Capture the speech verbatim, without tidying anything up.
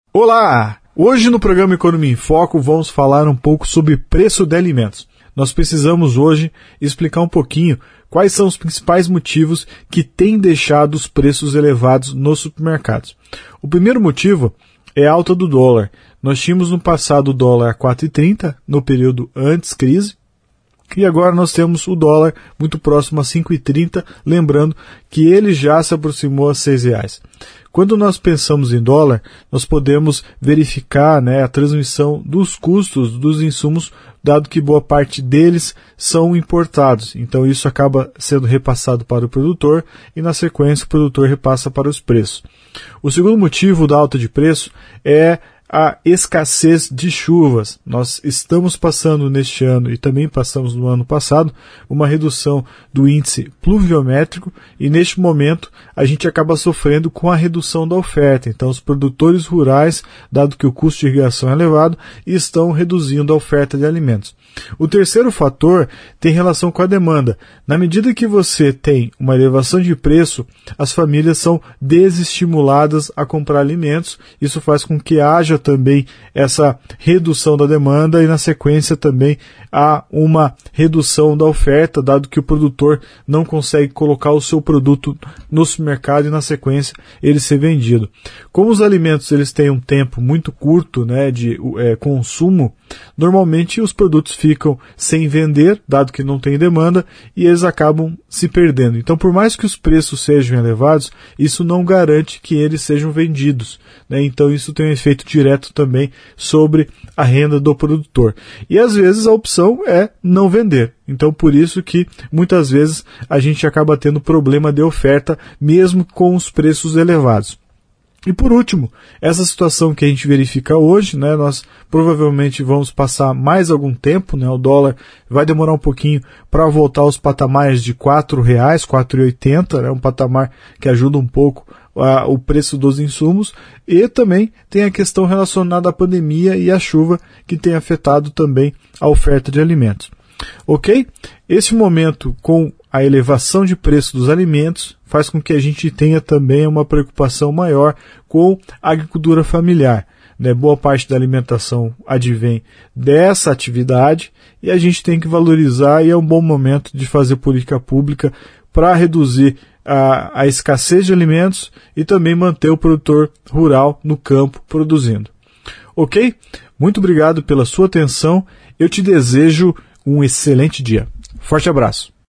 Olá! Hoje no programa Economia em Foco vamos falar um pouco sobre preço de alimentos. Nós precisamos hoje explicar um pouquinho quais são os principais motivos que têm deixado os preços elevados nos supermercados. O primeiro motivo é a alta do dólar. Nós tínhamos no passado o dólar a quatro reais e trinta centavos no período antes crise, e agora nós temos o dólar muito próximo a cinco reais e trinta centavos, lembrando que ele já se aproximou a seis reais. Quando nós pensamos em dólar, nós podemos verificar, né, a transmissão dos custos dos insumos, dado que boa parte deles são importados. Então isso acaba sendo repassado para o produtor e na sequência o produtor repassa para os preços. O segundo motivo da alta de preço é a escassez de chuvas. Nós estamos passando neste ano e também passamos no ano passado uma redução do índice pluviométrico e neste momento a gente acaba sofrendo com a redução da oferta. Então os produtores rurais, dado que o custo de irrigação é elevado, estão reduzindo a oferta de alimentos. O terceiro fator tem relação com a demanda. Na medida que você tem uma elevação de preço, as famílias são desestimuladas a comprar alimentos. Isso faz com que haja também essa redução da demanda e na sequência também há uma redução da oferta, dado que o produtor não consegue colocar o seu produto no supermercado e na sequência ele ser vendido. Como os alimentos eles têm um tempo muito curto, né, de é, consumo, normalmente os produtos ficam sem vender, dado que não tem demanda, e eles acabam se perdendo. Então, por mais que os preços sejam elevados, isso não garante que eles sejam vendidos, né? Então, isso tem um efeito direto também sobre a renda do produtor. E, às vezes, a opção é não vender. Então, por isso que, muitas vezes, a gente acaba tendo problema de oferta, mesmo com os preços elevados. E por último, essa situação que a gente verifica hoje, né, nós provavelmente vamos passar mais algum tempo, né, o dólar vai demorar um pouquinho para voltar aos patamares de quatro reais, quatro reais e oitenta centavos, né, um patamar que ajuda um pouco a, o preço dos insumos, e também tem a questão relacionada à pandemia e à chuva que tem afetado também a oferta de alimentos. Ok? Esse momento com a elevação de preço dos alimentos faz com que a gente tenha também uma preocupação maior com a agricultura familiar, né? Boa parte da alimentação advém dessa atividade e a gente tem que valorizar, e é um bom momento de fazer política pública para reduzir a, a escassez de alimentos e também manter o produtor rural no campo produzindo. Ok? Muito obrigado pela sua atenção. Eu te desejo um excelente dia. Forte abraço.